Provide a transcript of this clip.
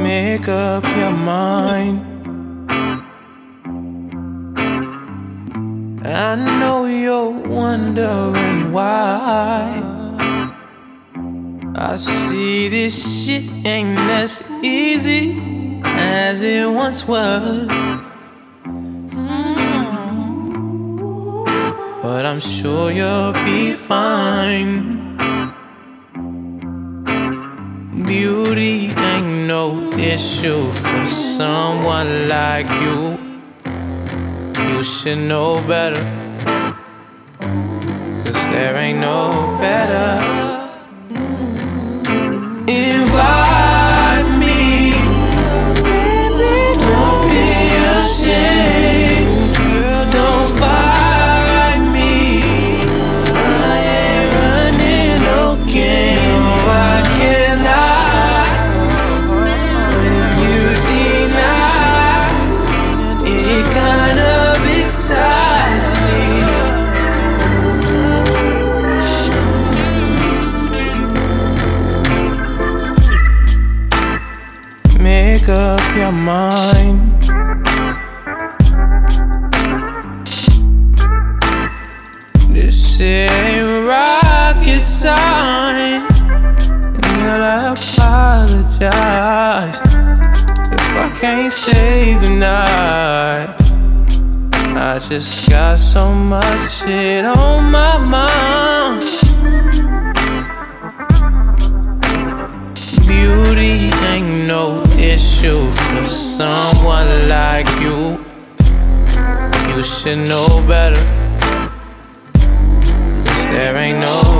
Make up your mind. I know you're wondering why. I see this shit ain't as easy as it once was. But I'm sure you'll be fine. Beauty ain't no issue for someone like you. You should know better, 'cause there ain't no better. Invite me, baby, don't be ashamed. Girl, don't fight me. I ain't running no game. I cannot. When you deny, it kind of excites me. Make up your mind. This ain't rocket science. Girl, I apologize if I can't stay the night. I just got so much shit on my mind. Beauty ain't no issue for someone like you. You should know better, 'cause there ain't no